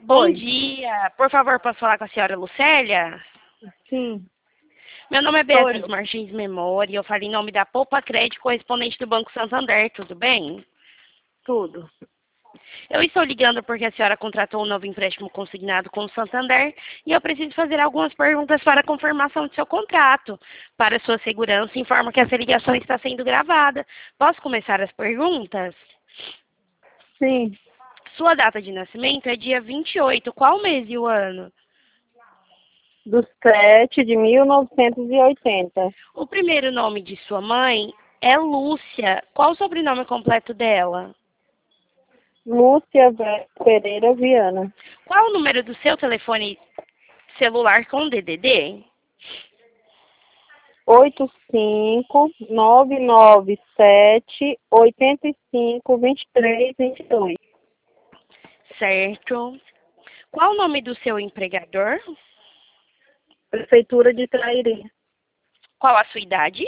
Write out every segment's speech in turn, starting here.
Bom Oi. dia. Por favor, posso falar com a senhora Lucélia? Sim, Meu nome é sou Beatriz eu. Martins Memória e eu falo em nome da Poupa Crédito, correspondente do Banco Santander. Tudo bem? Tudo. Eu estou ligando porque a senhora contratou um novo empréstimo consignado com o Santander e eu preciso fazer algumas perguntas para a confirmação do seu contrato. Para sua segurança, informo que essa ligação está sendo gravada. Posso começar as perguntas? Sim, Sua data de nascimento é dia 28. Qual mês e o ano? do 7 de 1980. O primeiro nome de sua mãe é Lúcia. Qual o sobrenome completo dela? Lúcia Pereira Viana. Qual o número do seu telefone celular com DDD? 85997 85 23 22. Certo. Qual o nome do seu empregador? Prefeitura de Trairi. Qual a sua idade?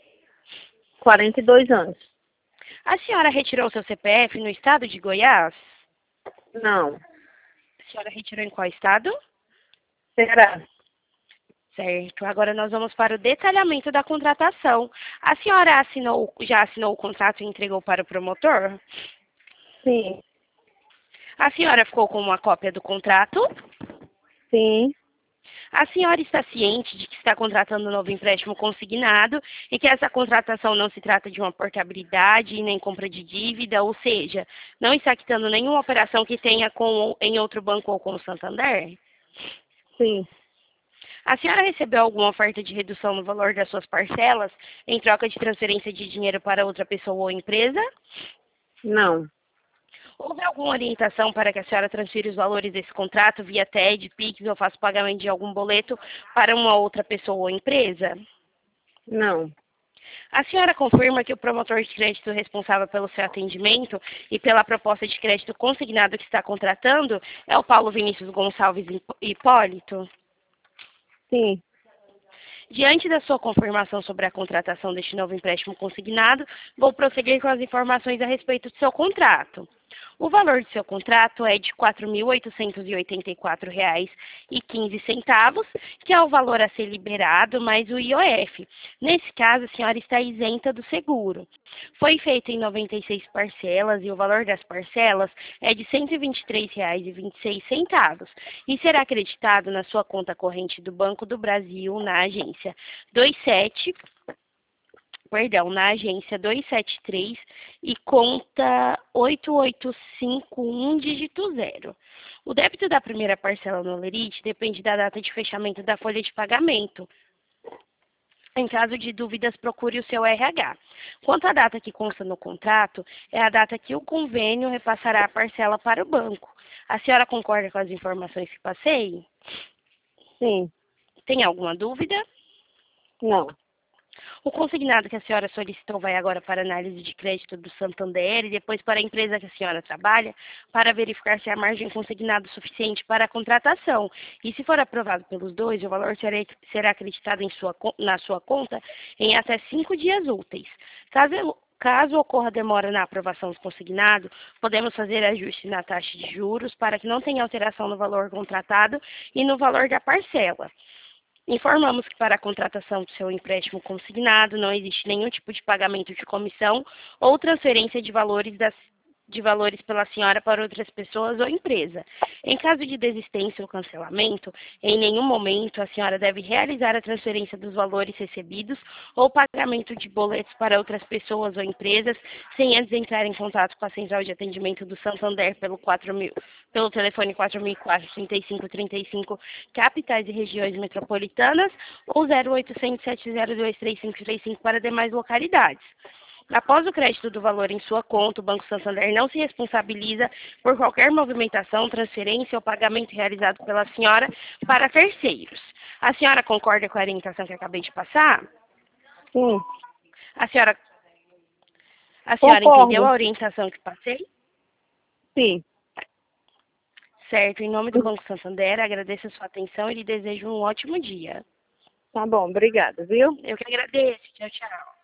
42 anos. A senhora retirou seu CPF no estado de Goiás? Não. A senhora retirou em qual estado? Será? Certo. Agora nós vamos para o detalhamento da contratação. A senhora já assinou o contrato e entregou para o promotor? Sim, A senhora ficou com uma cópia do contrato? sim, A senhora está ciente de que está contratando um novo empréstimo consignado e que essa contratação não se trata de uma portabilidade e nem compra de dívida, ou seja, não está quitando nenhuma operação que tenha em outro banco ou com o Santander? sim. A senhora recebeu alguma oferta de redução no valor das suas parcelas em troca de transferência de dinheiro para outra pessoa ou empresa? Não, Houve alguma orientação para que a senhora transfira os valores desse contrato via TED, Pix ou faça pagamento de algum boleto para uma outra pessoa ou empresa? não. A senhora confirma que o promotor de crédito responsável pelo seu atendimento e pela proposta de crédito consignado que está contratando é o Paulo Vinícius Gonçalves Hipólito? Sim, Diante da sua confirmação sobre a contratação deste novo empréstimo consignado, vou prosseguir com as informações a respeito do seu contrato. O valor do seu contrato é de R$ 4.884,15, que é o valor a ser liberado mais o IOF. Nesse caso, a senhora está isenta do seguro. Foi feito em 96 parcelas e o valor das parcelas é de R$ 123,26 e será acreditado na sua conta corrente do Banco do Brasil na agência 27, na agência 273 e conta 8851 dígito 0. O débito da primeira parcela no Olerite depende da data de fechamento da folha de pagamento. Em caso de dúvidas, procure o seu RH. Quanto à data que consta no contrato, é a data que o convênio repassará a parcela para o banco. A senhora concorda com as informações que passei? sim, Tem alguma dúvida? não. O consignado que a senhora solicitou vai agora para análise de crédito do Santander e depois para a empresa que a senhora trabalha para verificar se há margem consignada suficiente para a contratação. E se for aprovado pelos dois, o valor será acreditado na sua conta em até 5 dias úteis. Caso ocorra demora na aprovação do consignado, podemos fazer ajuste na taxa de juros para que não tenha alteração no valor contratado e no valor da parcela. Informamos que para a contratação do seu empréstimo consignado não existe nenhum tipo de pagamento de comissão ou transferência de valores pela senhora para outras pessoas ou empresa. Em caso de desistência ou cancelamento, em nenhum momento a senhora deve realizar a transferência dos valores recebidos ou pagamento de boletos para outras pessoas ou empresas sem antes entrar em contato com a central de atendimento do Santander pelo telefone 4004-3535, capitais e regiões metropolitanas, ou 0800 702 3535 para demais localidades. Após o crédito do valor em sua conta, o Banco Santander não se responsabiliza por qualquer movimentação, transferência ou pagamento realizado pela senhora para terceiros. A senhora concorda com a orientação que acabei de passar? Sim, A senhora, a senhora entendeu a concordo. orientação que passei? Sim. Certo. Em nome do Banco Santander, agradeço a sua atenção e lhe desejo um ótimo dia. Tá bom, obrigada, viu? Eu que agradeço. Tchau, tchau.